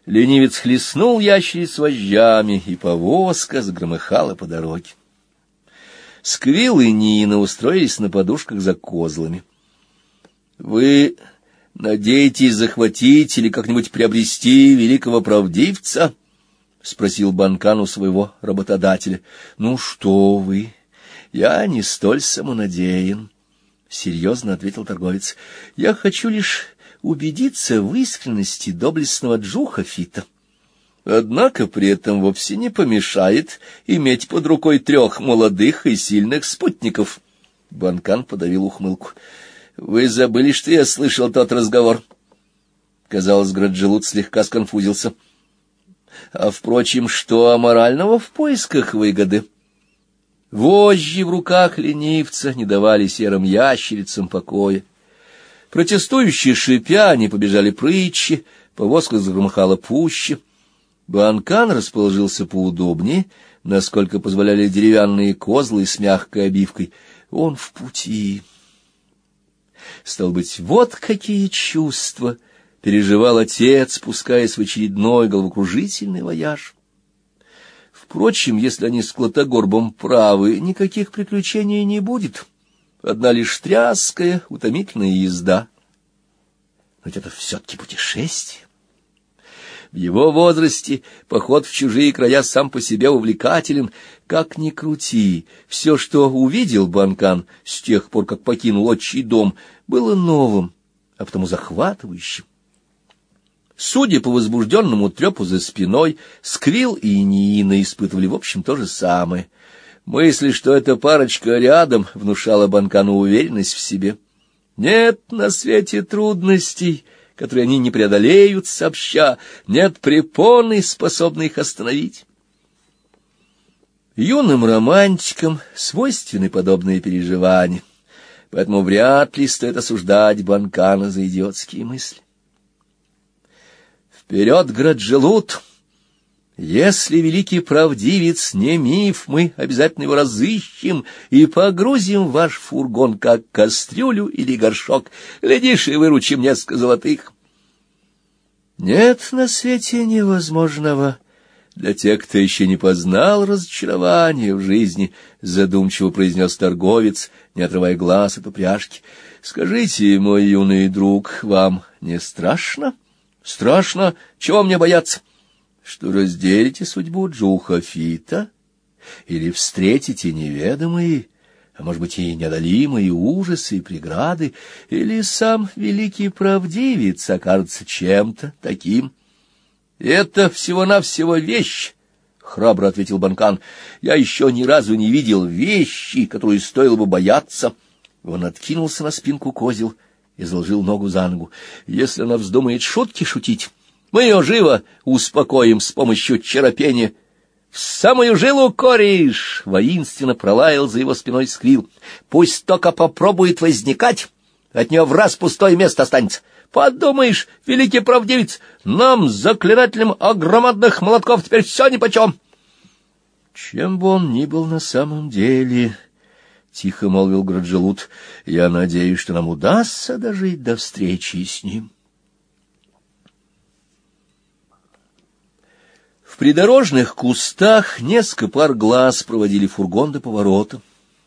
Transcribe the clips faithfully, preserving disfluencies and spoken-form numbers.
Ленивец хлестнул ящериц вожжами, и повозка загромыхала по дороге. Сквилл и Нина устроились на подушках за козлами. — Вы надеетесь захватить или как-нибудь приобрести великого правдивца? — спросил Банкан у своего работодателя. — Ну что вы, я не столь самонадеян, — серьезно ответил торговец. — Я хочу лишь убедиться в искренности доблестного Джухафита. Однако при этом вовсе не помешает иметь под рукой трех молодых и сильных спутников. Банкан подавил ухмылку. — Вы забыли, что я слышал тот разговор? Казалось, Граджелут слегка сконфузился. — А, впрочем, что аморального в поисках выгоды? Вожжи в руках ленивца не давали серым ящерицам покоя. Протестующие шипя, они побежали прытчи, повозка загромыхала пуще. Банкан расположился поудобнее, насколько позволяли деревянные козлы с мягкой обивкой. Он в пути. Стало быть, вот какие чувства переживал отец, спускаясь в очередной головокружительный вояж. Впрочем, если они с Клотогорбом правы, никаких приключений не будет. Одна лишь тряская, утомительная езда. Но ведь это все-таки путешествие. В его возрасте поход в чужие края сам по себе увлекателен. Как ни крути, все, что увидел Банкан с тех пор, как покинул отчий дом, было новым, а потому захватывающим. Судя по возбужденному трепу за спиной, Сквилл и Нина испытывали в общем то же самое. Мысль, что эта парочка рядом, внушала Банкану уверенность в себе. Нет на свете трудностей, которые они не преодолеют сообща, нет препоны, способной их остановить. Юным романтикам свойственны подобные переживания, поэтому вряд ли стоит осуждать Банкана за идиотские мысли. Вперед, Граджелут! Если великий правдивец не миф, мы обязательно его разыщем и погрузим в ваш фургон, как кастрюлю или горшок. Глядишь, и выручим несколько золотых. Нет на свете невозможного для тех, кто еще не познал разочарования в жизни, задумчиво произнес торговец, не отрывая глаз от упряжки. Скажите, мой юный друг, вам не страшно? Страшно? Чего мне бояться? Что разделите судьбу Джухафита или встретите неведомые, а может быть и неодолимые ужасы и преграды, или сам великий правдивец окажется чем-то таким. — Это всего-навсего вещь, — храбро ответил Банкан. — Я еще ни разу не видел вещи, которую стоило бы бояться. Он откинулся на спинку козел и заложил ногу за ногу. — Если она вздумает шутки шутить, мы ее живо успокоим с помощью черопения. — В самую жилу, кореш! — воинственно пролаял за его спиной Сквилл. — Пусть только попробует возникать, от нее в раз пустое место останется. Подумаешь, великий правдивец, нам, заклинателям огромадных молотков, теперь все нипочем. — Чем бы он ни был на самом деле, — тихо молвил Граджелут, — я надеюсь, что нам удастся дожить до встречи с ним. В придорожных кустах несколько пар глаз проводили фургон до поворота.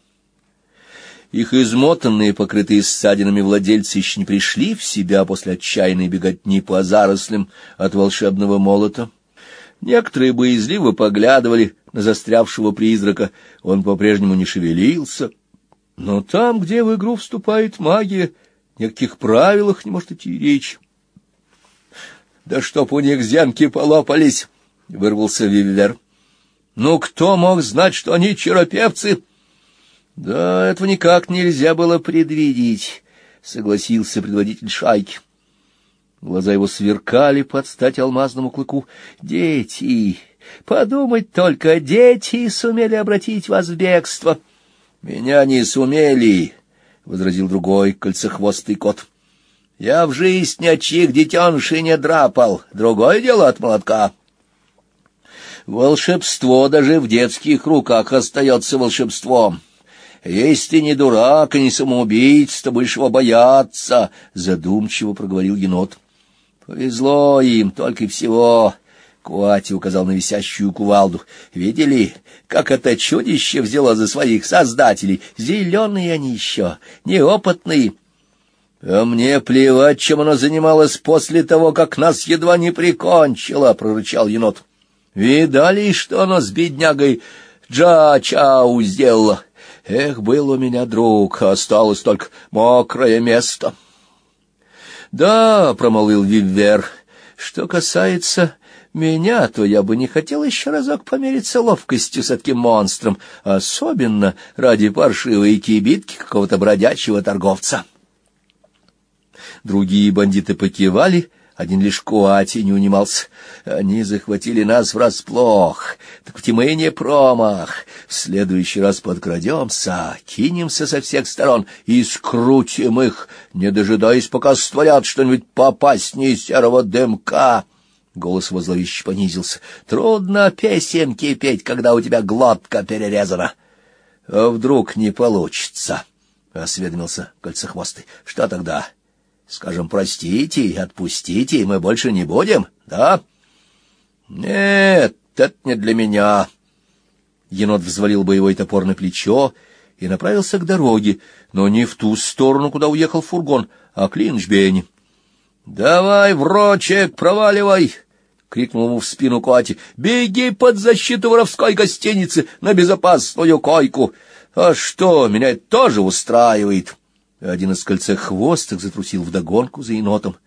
Их измотанные, покрытые ссадинами владельцы еще не пришли в себя после отчаянной беготни по зарослям от волшебного молота. Некоторые боязливо поглядывали на застрявшего призрака, он по-прежнему не шевелился. Но там, где в игру вступает магия, ни о каких правилах не может идти речь. — Да чтоб у них зенки полопались! — вырвался Вивер. — Ну, кто мог знать, что они черопевцы? — Да, этого никак нельзя было предвидеть, — согласился предводитель шайки. Глаза его сверкали под стать алмазному клыку. — Дети! Подумать только, дети сумели обратить вас в бегство. — Меня не сумели, — возразил другой кольцехвостый кот. — Я в жизнь ни от чьих детенышей не драпал. Другое дело от молотка. Волшебство даже в детских руках остается волшебством. Если ты не дурак и не самоубийца, то будешь его бояться, — задумчиво проговорил енот. — Повезло им только и всего. Куати указал на висящую кувалду. Видели, как это чудище взяло за своих создателей? Зеленые они еще, неопытные. А мне плевать, чем оно занималось после того, как нас едва не прикончило, — прорычал енот. Видали, что оно с беднягой Джа-Чау сделало? Эх, был у меня друг, осталось только мокрое место. — Да, — промолвил Вивер, — что касается меня, то я бы не хотел еще разок помериться ловкостью с таким монстром, особенно ради паршивой кибитки какого-то бродячего торговца. Другие бандиты покивали, один лишь Куати не унимался. Они захватили нас врасплох, так ведь мы не промах. В следующий раз подкрадемся, кинемся со всех сторон и скрутим их, не дожидаясь, пока створят что-нибудь попаснее серого дымка. Голос его зловеще понизился. Трудно песенки петь, когда у тебя глотка перерезана. — А вдруг не получится? — осведомился Кольцехвостый. — Что тогда? Скажем, простите, отпустите, и мы больше не будем, да? — Нет, это не для меня. Енот взвалил боевой топор на плечо и направился к дороге, но не в ту сторону, куда уехал фургон, а к Линчбейне. — Давай, врочек, проваливай! — крикнул ему в спину Куати. — Беги под защиту воровской гостиницы на безопасную койку. А что, меня это тоже устраивает. Один из кольцехвостых затрусил вдогонку за енотом.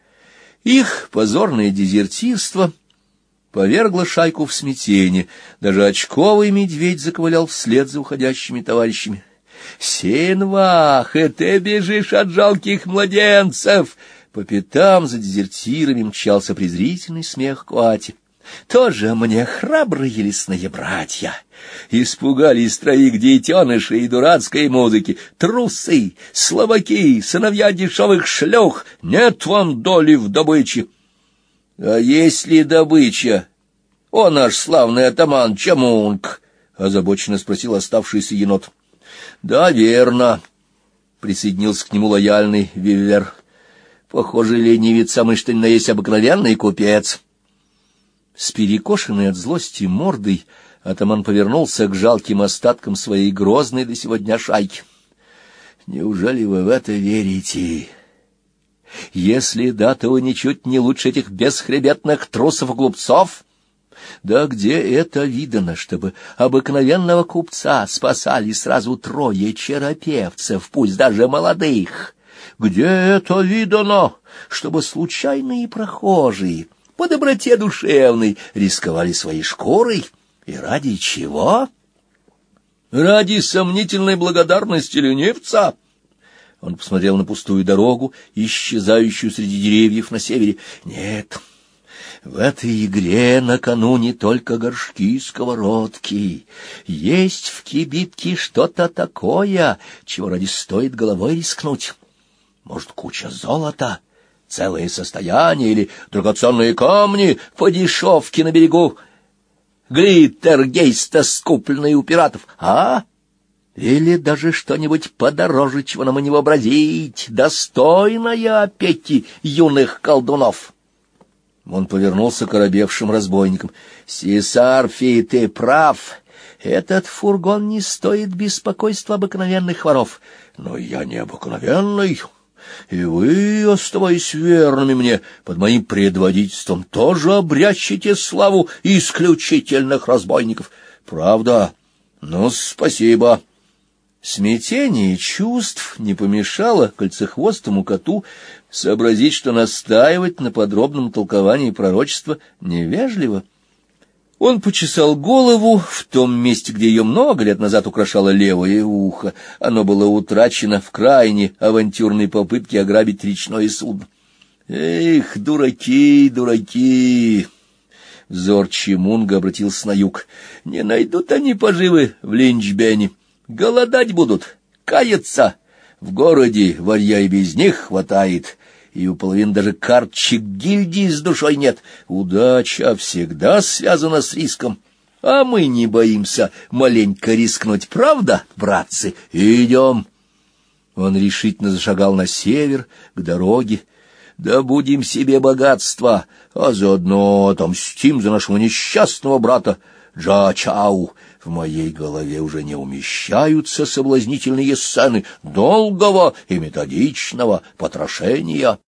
Их позорное дезертирство повергло шайку в смятение. Даже очковый медведь заковылял вслед за уходящими товарищами. — Синвах, и ты бежишь от жалких младенцев! По пятам за дезертирами мчался презрительный смех Куати. Тоже мне храбрые лесные братья. Испугались троих детенышей и дурацкой музыки. Трусы, слабаки, сыновья дешевых шлюх. Нет вам доли в добыче. — А если добыча? О, наш славный атаман Чамунг! — озабоченно спросил оставшийся енот. — Да, верно, — присоединился к нему лояльный Вивер. — Похоже, ленивец самый что ни на есть обыкновенный купец. С перекошенной от злости мордой атаман повернулся к жалким остаткам своей грозной до сего дня шайки. — Неужели вы в это верите? Если да, то вы ничуть не лучше этих бесхребетных трусов и глупцов. Да где это видано, чтобы обыкновенного купца спасали сразу трое черопевцев, пусть даже молодых? Где это видано, чтобы случайные прохожие по доброте душевной рисковали своей шкурой? И ради чего? Ради сомнительной благодарности ленивца? Он посмотрел на пустую дорогу, исчезающую среди деревьев на севере. Нет, в этой игре на кону не только горшки и сковородки. Есть в кибитке что-то такое, чего ради стоит головой рискнуть. Может, куча золота, целое состояние или драгоценные камни по дешевке на берегу Глиттергейста, скупленные у пиратов, а? Или даже что-нибудь подороже, чего нам и не вообразить, достойное опеки юных колдунов. Он повернулся к оробевшим разбойникам. — Сисарфи, ты прав. Этот фургон не стоит беспокойства обыкновенных воров. Но я не обыкновенный. И вы, оставаясь верными мне, под моим предводительством, тоже обрящите славу исключительных разбойников. Правда? Ну, спасибо. Смятение чувств не помешало кольцехвостому коту сообразить, что настаивать на подробном толковании пророчества невежливо. Он почесал голову в том месте, где ее много лет назад украшало левое ухо. Оно было утрачено в крайне авантюрной попытке ограбить речное судно. Эх, дураки, дураки! Взор Чимунга обратился на юг. Не найдут они поживы в Линчбейне. Голодать будут, каяться. В городе варья и без них хватает. И у половины даже карточек гильдии с душой нет. Удача всегда связана с риском. А мы не боимся маленько рискнуть, правда, братцы? Идем. Он решительно зашагал на север, к дороге. Добудем себе богатство, а заодно отомстим за нашего несчастного брата Джа-Чау. В моей голове уже не умещаются соблазнительные сцены долгого и методичного потрошения.